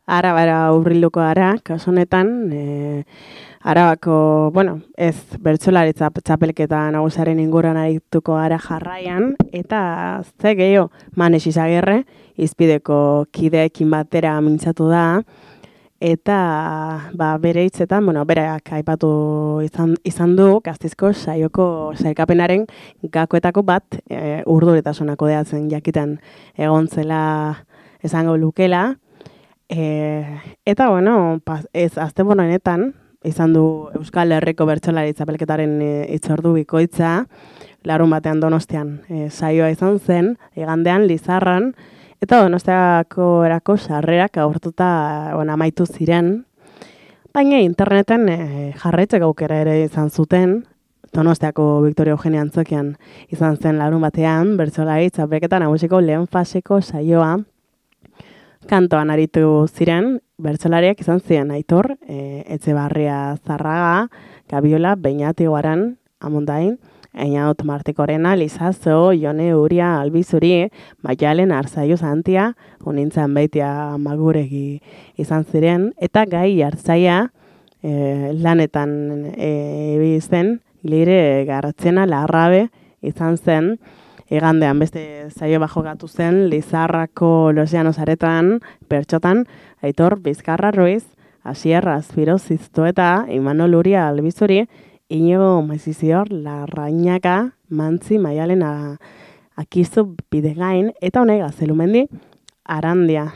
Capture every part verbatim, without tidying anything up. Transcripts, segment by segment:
Arabara hurbilduko gara, kasu honetan, e, Arabako, bueno, ez bertsolaritza txapelketa nagusiaren inguruan arituko gara jarraian, eta ze gehiago Manes Izagirre, izpideko kideekin batera mintzatu da, eta ba, bere hitzetan, bueno, berak aipatu izan, izan du, Gaztizko saioko sailkapenaren gakoetako bat e, urduritasunako kudeatzen jakiten egon zela esango lukela, e, eta bueno, pas, ez asteburu honetan, izan du Euskal Herriko bertsolari txapelketaren hitzordu bikoitza, larun batean Donostian e, saioa izan zen, igandean Lizarran, eta Donostiako erako sarrerak agortuta bueno, amaitu ziren, baina interneten e, jarraitzeko aukera ere izan zuten, Donostiako Victoria Eugenia Antzokian izan zen larun batean, bertsolari txapelketa nagusiko lehen faseko saioa, kantoan aritu ziren, bertsolariak izan ziren Aitor, e, Etxebarria Zarraga, Gabiola, Beñati Guaran, Amundain, Einaut Martikorena, Lizazo, Jone Uria, Albizuri, Maialen Arzaiu Santia, unintzan baitia Maguregi izan ziren, eta Gai Artzaia e, lanetan e, bizten, Lire Garratzena Larrabe izan zen, igandean beste saio bajo gatu zen, Lizarrako Los Llanos aretan, bertxotan, Aitor Bizkarra Ruiz, Asier Azpiro Ziztueta, Imanol Uria Albizuri, Inigo Maizizior, Larrañaga, Mantzi, Maialen Akizu Bidegain, eta honek Gaztelumendi, Arandia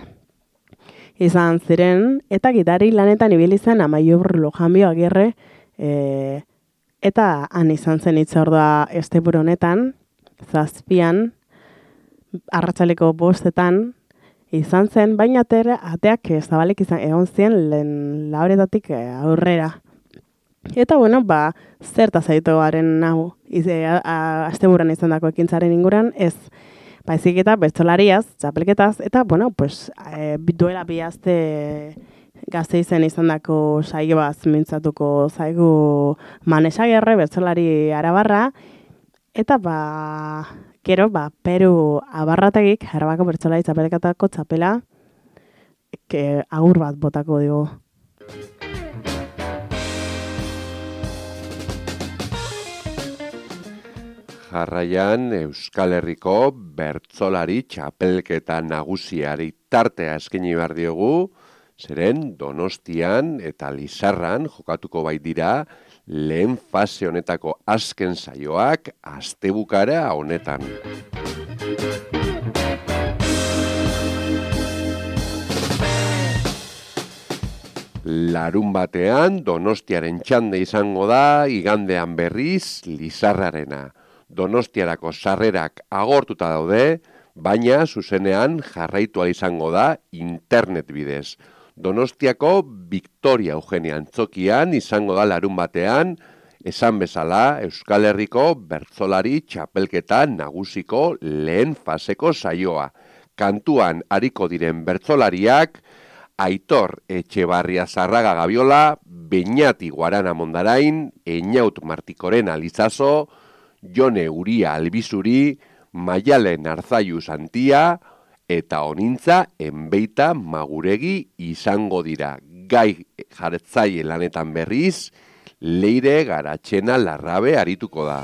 izan ziren, eta gitari lanetan ibili zen Amaiur Lujanbio Agirre, e, eta han izan zen hitzordua esteburu honetan, zazpian, arratsaleko bostetan, izan zen, baina atere, ateak zabalik izan egon zien lehen lauretatik aurrera. Eta, bueno, ba, zerta zaitu garen hau, asteburuan izan dako ekintzaren inguran, ez, baizik eta bertsolariaz, txapelketaz, eta, bueno, pues, e, duela bi aste Gasteizen izan dako saioaz mintzatuko zaigu Manes Izagirre, bertsolari arabarra, eta, ba, gero, ba, Peru Abarrategik, Arabako bertsolari txapelketako txapela, ke, agur bat botako digu. Jarraian Euskal Herriko bertsolari txapelketa nagusiari tartea eskaini behar diogu, zeren Donostian eta Lizarran jokatuko bait dira lehen fase honetako azken saioak astebukara honetan. Larun batean Donostiaren txanda izango da, igandean berriz Lizarrarena. Donostiarako sarrerak agortuta daude, baina zuzenean jarraitua izango da internet bidez. Donostiako Victoria Eugenia Antzokian izango da larun batean, esan bezala Euskal Herriko bertsolari txapelketa nagusiko lehen faseko saioa. Kantuan ariko diren bertsolariak, Aitor Etxebarria Zarraga Gabiola, Beñati Guarana Mondarain, Einaut Martikorena Lizazo, Jone Uria Albizuri, Maialen Arzaiu Santia, eta honintza Enbeita Maguregi izango dira. Gai jartzaile lanetan berriz, Leire Garatxena Larrabe arituko da.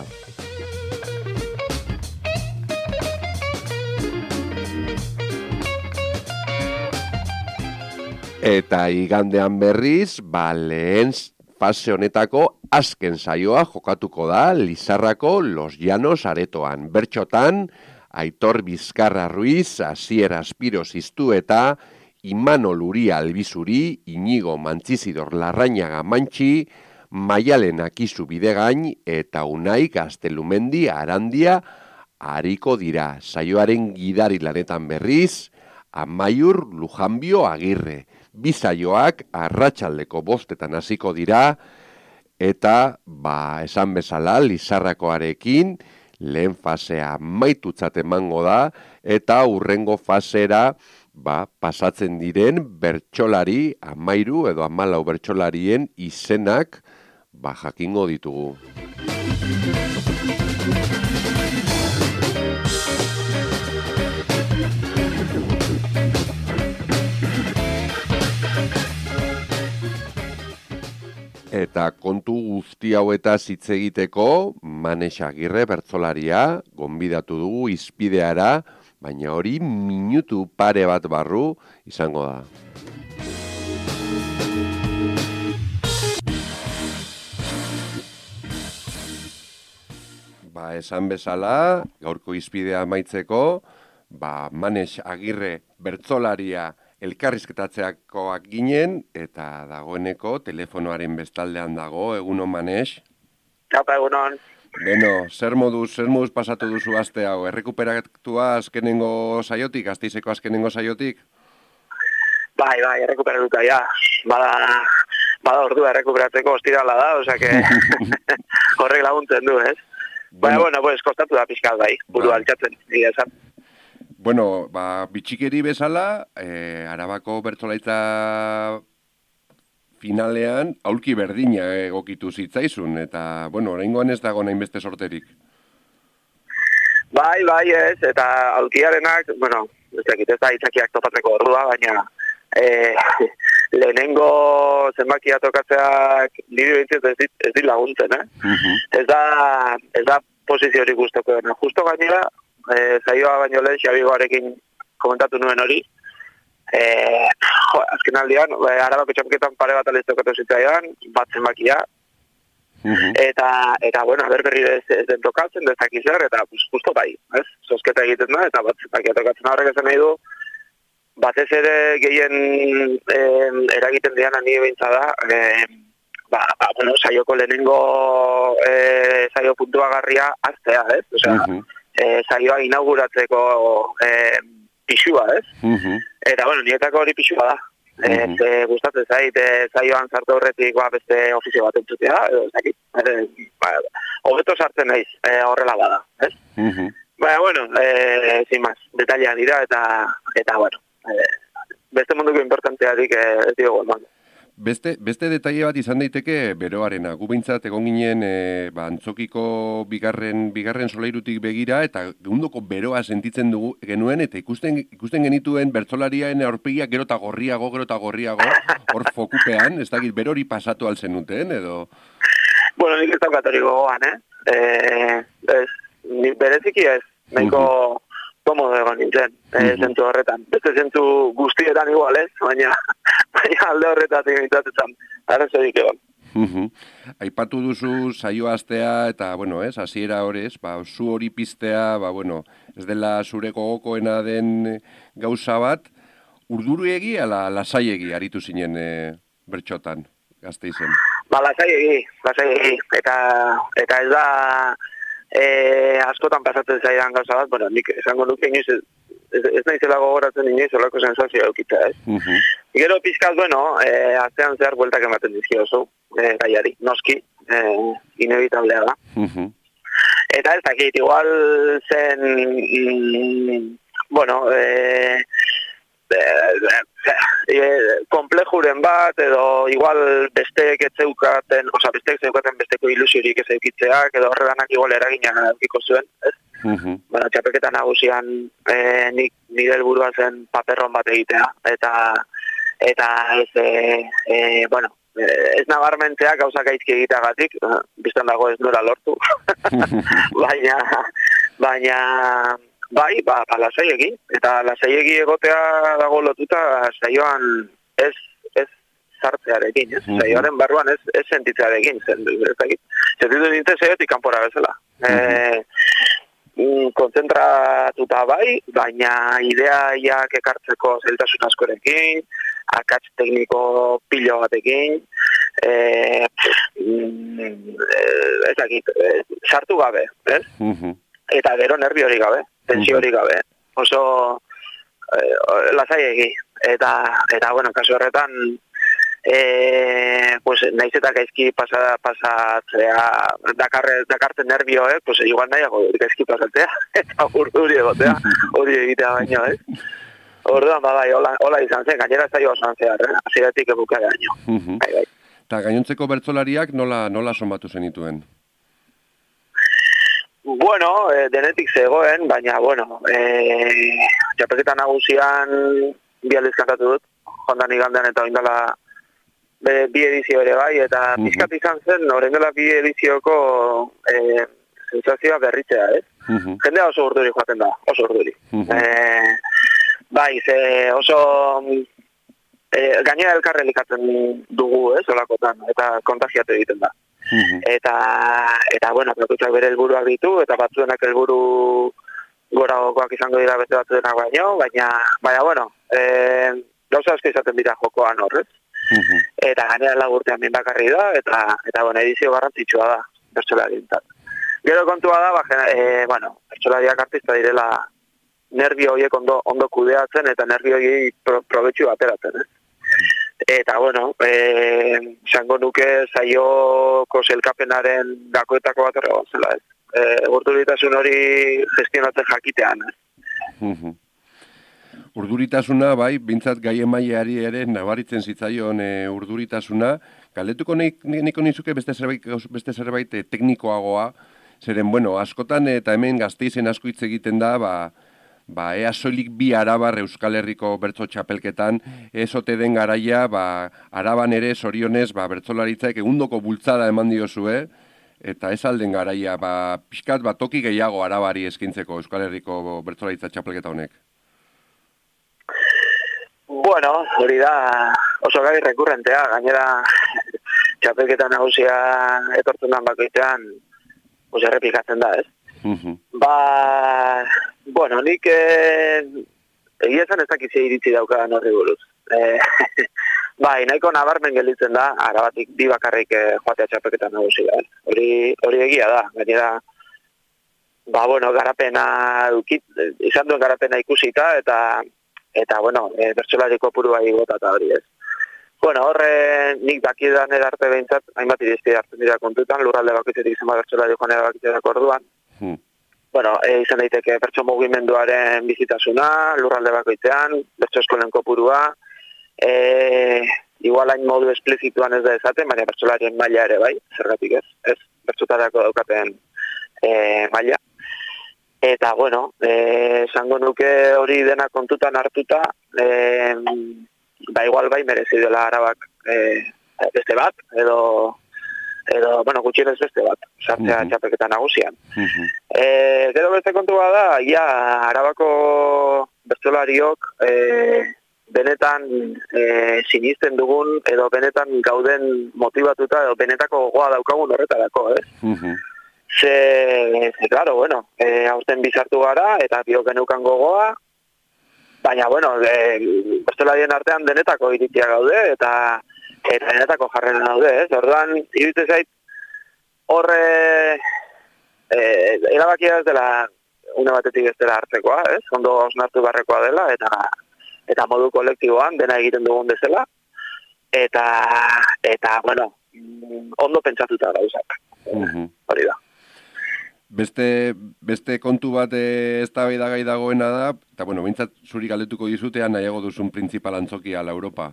Eta igandean berriz, ba lehen fase honetako azken saioa jokatuko da Lizarrako Los Llanos aretoan. Bertxotan, Aitor Bizkarra Ruiz, Asier Azpiro Ziztueta, Imanol Uria Albizuri, Inigo Mantzizidor Larrañaga Mantxi, Maialen Akizu Bidegain eta Unai Gaztelumendi Arandia ariko dira. Saioaren gidari lanetan berriz, Amaiur Lujanbio Agirre. Bi saioak arratsaldeko bostetan hasiko dira, eta, ba, esan bezala, Lizarrakoarekin, lehen fasea maitutzat emango da, eta hurrengo fasera, ba, pasatzen diren bertsolari, amairu edo amalau bertsolarien izenak, ba, jakingo ditugu. Eta kontu guzti hauetaz hitz egiteko, Manex Agirre bertsolaria gonbidatu dugu izpideara, baina hori minutu pare bat barru izango da. Ba, esan bezala, gaurko izpidea amaitzeko, ba, Manex Agirre bertsolaria elkarrizketatzeakoak ginen, eta dagoeneko telefonoaren bestaldean dago, egunon Manex? Kapa, egunon. Beno, zer moduz, zer moduz pasatu duzu aste hau? Errekuperatua azkenengo saiotik, Gasteizeko azkenengo saiotik? Bai, bai, errekuperatuta, ja. Bada, bada ordua errekuperatzeko ostirala da, osea que horrek laguntzen du, ez? Baina, bueno, pues, kostatu da pixkat, bai, buru altxatzen, egia esan. Bueno, ba, bitxikeri bezala, eh, Arabako bertsolaritza finalean aulki berdina egokitu zitzaizun, eta, bueno, oraingoan ez dago nahin beste sorterik. Bai, bai, ez, eta aulkiarenak, bueno, ez dakit ez da itzakiak topatzeko ordua, baina eh, lehenengo zenbakia tokatzeak nire bintzit ez dit, ez dit laguntzen, eh? Uh-huh. Ez da, ez da posiziorik guztoko dena. Justo gainera, E, zaioa baino lehen Xabigoarekin komentatu nuen hori. E, jo, azken aldian, e, Arabako txapketan pare bat aliztokatu zitzaidan, bat zenbakia. Uh-huh. Eta, eta, bueno, berberri ez, ez den tokatzen, dezaki zer, eta pues, justo bai, ez? Zozketa egiten da, eta bat zenbakia tokatzen horrek esan nahi du, batez ere gehien e, eragiten diana nire behintza da, e, ba, ba, bueno, saioko lehenengo e, saio puntuagarria aztea, ez? Osea, uh-huh. E, saioa inauguratzeko e, pixua, ez? Uh-huh. Eta, bueno, nietako hori pixua da. Uh-huh. E, gustatzen zait, e, saioan sartu horretik ba, beste ofizio bat entzutea, edo, zakit, e, ba, hobeto sartzen naiz, e, horrela bada, ez? Uh-huh. Baina, bueno, e, zin maz, detailean dira, eta, eta bueno, e, beste munduko importanteatik e, ez dugu eman. Beste, beste detaile bat izan daiteke beroarena. Gu behintzat egon ginen e, ba, antzokiko bigarren, bigarren solairutik begira, eta gundoko beroa sentitzen dugu genuen, eta ikusten, ikusten genituen bertsolariaen aurpegiak gero eta gorriago, gero eta gorriago, hor fokupean, ez dakit berori pasatu altzen duten, edo? Bueno, nik ez daukat hori gogoan, eh? E, ez, bereziki ez, nahiko... Uh-huh. Komodo egon nintzen, e, zentu horretan. Beste zentu guztietan igual ez, baina, baina alde horretatik mintzatetan, arazorik egon. Uh-huh. Aipatu duzu saio astea eta, bueno, ez, hasiera horrez, ba, zu hori piztea, ba, bueno, ez dela zure gogokoena den gauza bat, urduriegi ala lasaiegi aritu zinen e, bertxotan, Gasteizen? Ba, lasaiegi, lasaiegi, eta, eta ez da... E, askotan pasatzen zaidan gauza bat, bueno, nik esango nuke inoiz, ez, ez, ez naizela gogoratzen inoiz olako sensazioa eukitza, ez? Uh-huh. Gero pizkaz, bueno, e, aztean zehar bueltak ematen dizkiozu, e, gaiari, noski, e, inevitablea da. Uh-huh. Eta ez dakit, igual zen, mm, bueno, e, e, e, komplejuren bat, edo igual besteek ez zeukaten, oza, besteek zeukaten besteko ilusiorik ez eukitzeak, edo horredanak igual eragina eukiko zuen, ez? Uh-huh. Bueno, txapelketa nagusian e, nik nire helburua zen paperron bat egitea, eta eta ez, e, e, bueno, ez nabarmentzea gauzak aizki egiteagatik, biztan dago ez nora lortu, baina, baina, bai, ba, ba lasaiegi, eta lasaiegi egotea dago lotuta saioan ez, ez sartzearekin, ez? Mm-hmm. Saioaren barruan ez, ez sentitzearekin, zen, ez dakit. Sentitu nintzen saiotik kanpora bezala. Mm-hmm. E, konzentratuta bai, baina ideaiak ekartzeko zailtasun askorekin, akats tekniko pilo batekin, e, ez dakit, sartu gabe, ez? Mm-hmm. Eta gero nervi hori gabe, tensio hori gabe, oso eh, lasaiegi, eta, eta bueno, kasu horretan, eh, pues, naiz eta gaizki pasa, pasatzea, dakarre, dakarten nervioek, pues, igual nahiago gaizki pasatzea, eta urduri egotea, hori egitea baino, ez? Orduan, ba, bai, hola, hola izan zen, gainera zaio osan zehar, eh? Aziratik ebuka gaino. Uh-huh. Bai, bai. Eta gainontzeko bertsolariak nola, nola sonbatu zenituen? Bueno, eh, denetik zegoen, baina, bueno, eh, txapelketa nagusian bi aldiz kantatu dut, jondan igandean eta oindala be, bi edizio ere bai, eta Mhm. pixkat izan zen, horren dela bi edizioko e, sensazioa berritzea, ez? Mhm. Jendea oso urduri joaten da, oso urduri. Mhm. E, bai, ze oso e, gainera elkarre elikatzen dugu, ez, olakotan, eta kontagiatu egiten da. Mhm. Eta, eta bueno, bakoitzak bere helburuak ditu, eta batzuenak helburu goragokoak izango dira beste batzuenak baino, baina, baina, bueno, e, gauza asko izaten dira jokoan horrez. Mhm. Eta gainera lagurtean min bakarri da, eta, eta bueno, edizio garrantzitsua da, bertsolarientzat. Gero kontua da, ba, e, bueno, bertsolariak artista direla nervio horiek ondo, ondo kudeatzen, eta nervio horiek pro, probetxu ateratzen, eh? Eta, bueno, e, zango nuke zaioko zelkapenaren gakoetako bat horrego zela, ez? E, urduritasun hori gestionatzen jakitean, ez? Mhm. Urduritasuna, bai, bintzat gai emaileari ere nabaritzen zitzaion e, urduritasuna. Galdetuko nahiko nizuke beste zerbait, beste zerbait e, teknikoagoa, zeren, bueno, askotan eta hemen Gasteizen asko hitz egiten da, ba, ba, ea soilik bi Arabar Euskal Herriko bertso txapelketan, ez ote den garaia, ba, Araban ere zorionez, ba, bertsolaritzak egundoko bultzada eman diozue, eta ez alden garaia, ba, pixkat, ba, toki gehiago Arabari eskintzeko Euskal Herriko bertsolaritza txapelketa honek. Bueno, hori da oso gai rekurrentea, gainera txapelketa nagusia etortzen dan bakoitean, pues errepikatzen da, ez? Mhm. Ba, bueno, nik eh, egia esan ez dakizi iritsi daukadan horri buruz. Eh, bai, nahiko nabarmen gelditzen da, Arabatik bi bakarrik eh, joatea txapelketa nagusia, ez? Hori, hori egia da, gainera, ba, bueno, garapena dukit, izan duen garapena ikusita, eta eta, bueno, e, bertsolari kopurua igota eta hori ez. Bueno, horre nik dakidan erarte behintzat, hainbat irizpide hartzen dira kontutan, lurralde bakoitzetik zenbat bertsolari joan erabakitzea orduan. Hmm. Bueno, e, izan daiteke bertso mugimenduaren bizitasuna, lurralde bakoitzean, bertso eskolen kopurua, e, igual hain modu esplizituan ez da esaten, baina bertsolarien maila ere bai, zergatik ez, ez, bertsotarako daukaten e, maila. Eta, bueno, esango nuke hori dena kontutan hartuta, e, ba igual bai merezi dela Arabak e, beste bat, edo, edo bueno, gutxienez beste bat, sartzea Mhm. txapelketa nagusian. Mhm. E, gero beste kontua da, ja, Arabako bertsolariok e, benetan e, sinisten dugun, edo benetan gauden motivatuta, edo benetako gogoa daukagun horretarako, ez? Mhm. Ze, ze, claro, bueno, e, aurten bizartu gara, eta biok geneukan gogoa, baina, bueno, e, bertsolarien artean denetako iritzia gaude, eta eta denetako jarrera daude, ez? Orduan, iruditzen zait, horre, e, erabakia ez dela, une batetik ez dela hartzekoa, ez? Ondo osnartu barrekoa dela, eta eta modu kolektiboan dena egiten dugun bezala, eta, eta bueno, ondo pentsatuta gauzak. Mhm. Hori da. Beste, beste kontu bat eztabaidagai dagoena da, eta bueno, behintzat zuri galdetuko dizutean nahiago duzun printzipal antzokia la Europa.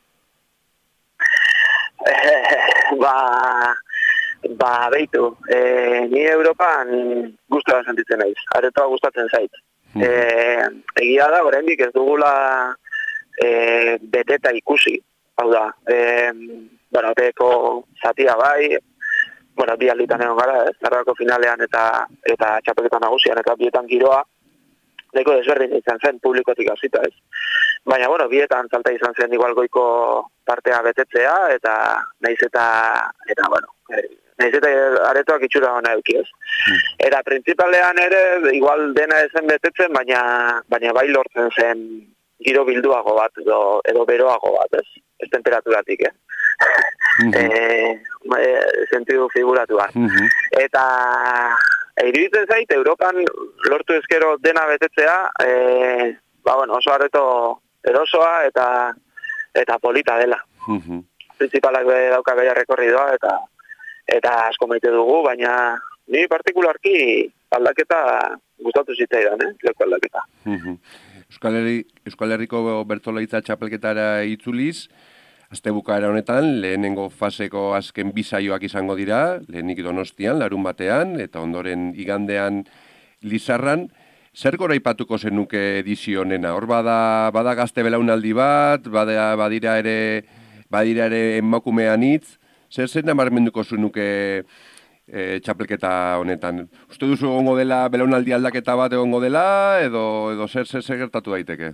Eh, ba, ba, beitu, eh, ni Europan gustora sentitzen naiz, aretoa gustatzen zait. Mhm. Eh, egia da, oraindik ez dugula eh, beteta ikusi, hau da, eh, bueno, beko zatia bai, bueno, bi alditan egon gara, ez, Arabako finalean eta eta txapelketa nagusian, eta bietan giroa, nahiko desberdin izan zen publikotik hasita, ez. Baina, bueno, bietan salta izan zen igual goiko partea betetzea, eta naiz eta, eta bueno, naiz eta aretoak itxura hona euki, ez. Eta printzipalean ere, igual dena ezen betetzen, baina, baina bai lortzen zen giro bilduago bat, edo, edo beroago bat, ez, ez temperaturatik, eh. Mhm. e, e, sentidu figuratuan. Mhm. Eta e, iruditzen zait, Europan lortu ezkero dena betetzea, e, ba, bueno, oso areto erosoa eta eta polita dela. Mhm. Principalak be dauka bere rekorridoa eta eta asko maite dugu, baina ni partikularki aldaketa gustatu zitzaidan, eh, leku aldaketa. Mhm. Euskal Herri, Euskal Herriko bertsolaritza txapelketara itzuliz, astebukaera honetan lehenengo faseko azken bi saioak izango dira, lehenik Donostian, larun batean, eta ondoren igandean Lizarran. Zer goraipatuko zenuke edizio honena? Hor bada, bada gazte belaunaldi bat, bada, badira ere badira ere emakumean hitz, zer zer nabarmenduko zunuke e, txapelketa honetan? Uste duzu egongo dela, belaunaldi aldaketa bat egongo dela, edo, edo zer zer zer gertatu daiteke?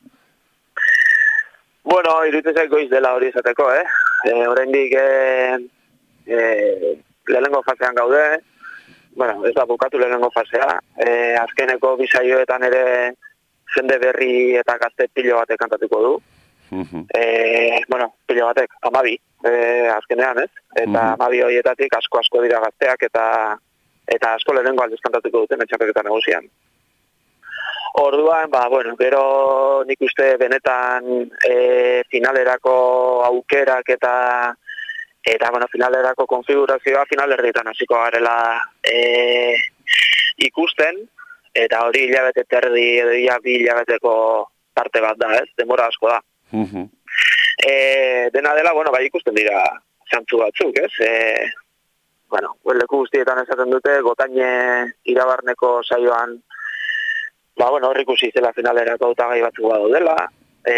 Bueno, iruditzen zait goiz dela hori esateko, eh? E, oraindik e, e, lehenengo fasean gaude, bueno, ez da bukatu lehenengo fasea, e, azkeneko bisaioetan ere jende berri eta gazte pilo batek kantatuko du. Uh-huh. E, bueno, pilo batek, amabi, e, azkenean, ez? Eta uh-huh. amabi horietatik asko-asko dira gazteak eta eta asko lehenengo aldiz kantatuko duten etxapelketa nagusian. Orduan, ba, bueno, gero nik uste benetan e, finalerako aukerak eta eta, bueno, finalerako konfigurazioa finalerdietan hasiko garela e, ikusten, eta hori hilabete terdi edo ia bi hilabeteko parte bat da, ez? Denbora asko da. Uh-huh. E, dena dela, bueno, bai ikusten dira zantzu batzuk, ez? E, bueno, leku guztietan esaten dute, Gotaine irabarneko saioan, ba, bueno, hor ikusi zela finalerako hautagai batzuk badaudela, e,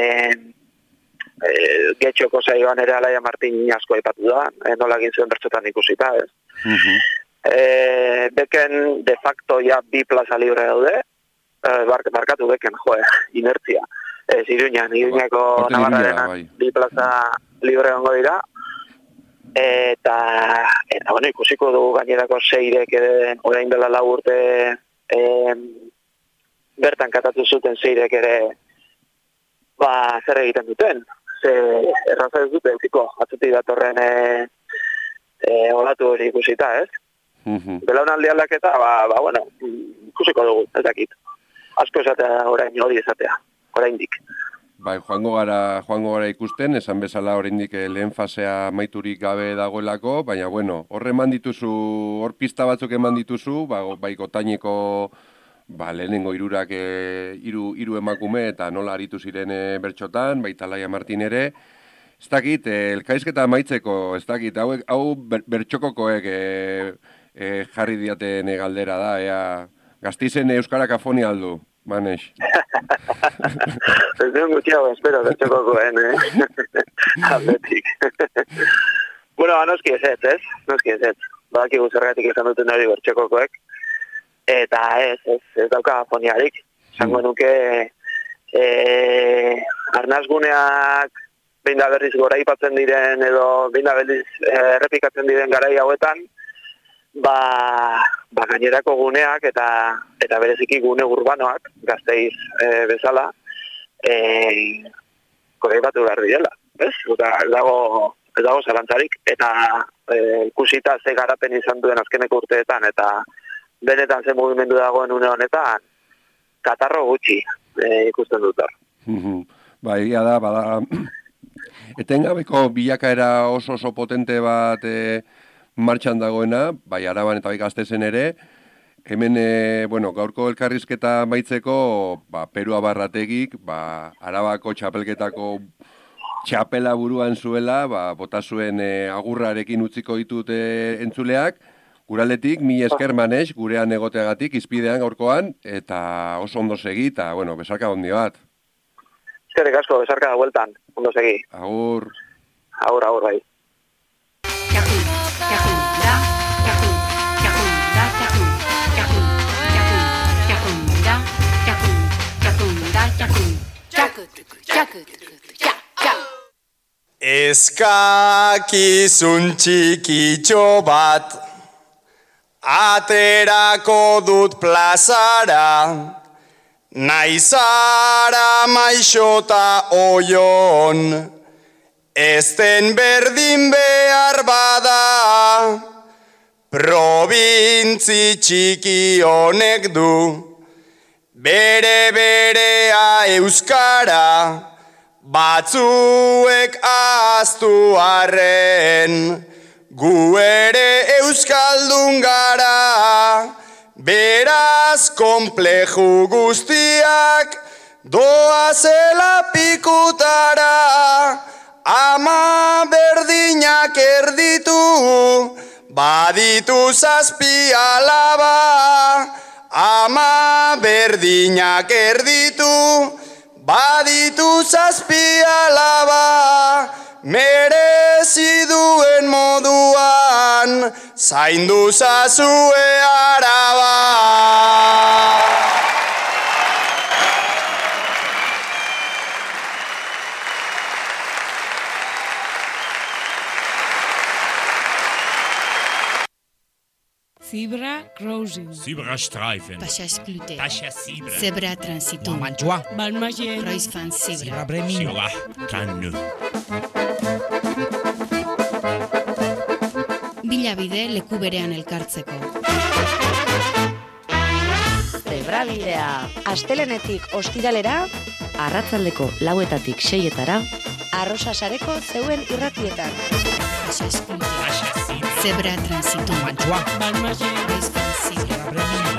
e, Getxoko saioan ere Alaia Martin asko aipatu da, e, nola egin zuen bertsotan ikusita, ez? Uh-huh. E, beken de facto ja bi plaza libre daude, e, bark, barkatu beken, joe, inertzia. Ez, Iruñan, Iruñako Navarra bi plaza libre ongo dira, eta, eta bueno, ikusiko dugu gainerako seirek ere, orain dela lau urte, e, bertan katatu zuten seirek ere, ba, zer egiten duten. Ze, erraza ez dute, ziko, atzutik datorren e, e, olatu hori ikusita, ez? Uh-huh. Belaunaldi aldaketa, ba, ba, bueno, ikusiko dugu, ez dakit. Asko esatea orain hori esatea, oraindik. Bai, joango gara, joango gara ikusten, esan bezala oraindik lehen fasea maiturik gabe dagoelako, baina, bueno, horre eman dituzu, hor pista batzuk eman dituzu, ba, bai Gotaineko, ba, lehenengo irurak e, iru, iru emakume eta nola aritu ziren e, bertxotan, baita Alaia Martin ere. Ez dakit, e, elkaizketa maitzeko, ez dakit, hau, hau ber, bertxokokoek e, e, jarri diaten e, galdera da, ea, Gasteizen euskara kafoni aldu, Manes. Ez duen gutxiago, espero, bertxokokoen, eh? Atletik. Bueno, ba, noski ez ez, ez? Noski ez ez. Badakigu zergatik izan duten hori bertxokokoek. Eta ez, ez, ez dauka foniarik. Zango nuke, e, arnazguneak behin da berriz gora ipatzen diren, edo behin da berriz errepikatzen diren garai hauetan, ba, ba gainerako guneak eta eta bereziki gune urbanoak, Gasteiz e, bezala, e, gora ipatu behar direla, ez? Eta ez dago, ez dago zalantzarik, eta e, ikusita ze garapen izan duen azkeneko urteetan, eta benetan ze mugimendu dagoen une honetan, katarro gutxi e, ikusten dut hor. Ba, egia da, bada, etengabeko bilakaera oso oso potente bat e, martxan dagoena, bai Araban eta bai Gasteizen ere, hemen, e, bueno, gaurko elkarrizketa maitzeko, ba, Perua Barrategik, ba, Arabako txapelketako txapela buruan zuela, ba, bota zuen e, agurrarekin utziko ditut e, entzuleak, guraldetik, mi esker Manes, gurean egoteagatik, izpidean gaurkoan, eta oso ondo segi, eta, bueno, besarka ondi bat. Eskerrik asko, besarka da bueltan, ondo segi. Agur. Agur, agur, bai. Eskakizun txikitxo bat aterako dut plazara, naizara maixota oion, ezten berdin behar bada, probintzi txiki honek du, bere berea euskara, batzuek ahaztu arren, gu ere euskaldun gara, beraz konpleju guztiak doazela pikutara, ama berdinak erditu, baditu zazpi alaba, ama berdinak erditu, baditu zazpi alaba, merezi duen moduan, zaindu zazue Araba. Zebra crossing. Zebrastreifen. Passage Tascha Zebra. Zebra transitum. Mantua. Balmagien. Kreuzfahrt Zebra. Zebra Bremin. Zebra Kannu. Bilabide leku berean elkartzeko. Zebrabidea. Astelenetik ostiralera, arratsaldeko lauetatik seietara, Arrosa sareko zeuen irratietan. Passage Tascha Zebra. Zebra transitum. Mantua. Balmagien. Kreuzfahrt Zebra. Zebra Bremin.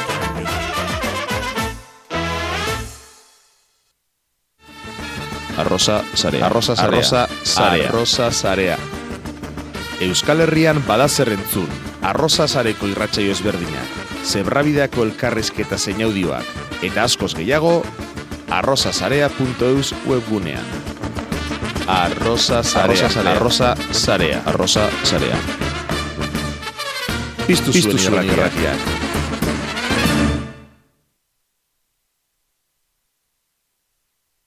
Arrosa Sarea. Arrosa Sarea. Arrosa Sarea. Arrosa Sarea. Euskal Herrian badazer entzun, Arrosa Sareko irratsaio ezberdinak, Zebrabideako elkarrizketa zein audioak, eta askoz gehiago, arrosasarea punto eus webgunean. Arrosa Sarea. Arrosa Sarea. Arrosa Sarea. Piztu zuen irratiak.